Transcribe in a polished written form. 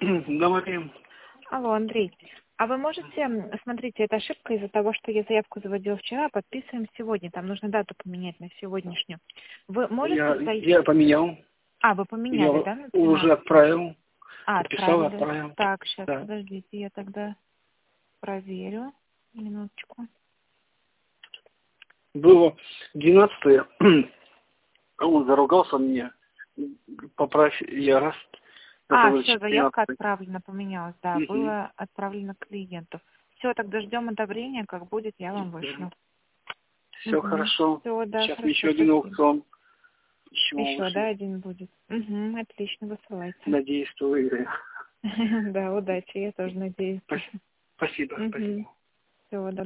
Говорим. Алло, Андрей. А вы можете, смотрите, это ошибка из-за того, что я заявку заводила вчера, а подписываем сегодня. Там нужно дату поменять на сегодняшнюю. Вы можете зайти... Я поменял. А, вы поменяли, Я да, на уже 13? отправил. Подписал и Отправили. отправил. Так, сейчас, Да. подождите, я тогда проверю. Минуточку. Было 12-е. Он заругался мне. Поправь, я раз. Это уже Все, заявка 14-й. отправлена, поменялась, да, было отправлено клиенту. Все, тогда ждем одобрения, как будет, я вам вышлю. Все хорошо. Все, да, Сейчас хорошо, еще один спасибо. аукцион. Еще Еще, да, вышлю. один будет. Отлично, высылайте. Надеюсь, что выиграю. Да, удачи, я тоже надеюсь. Спасибо. Спасибо. Всего доброго.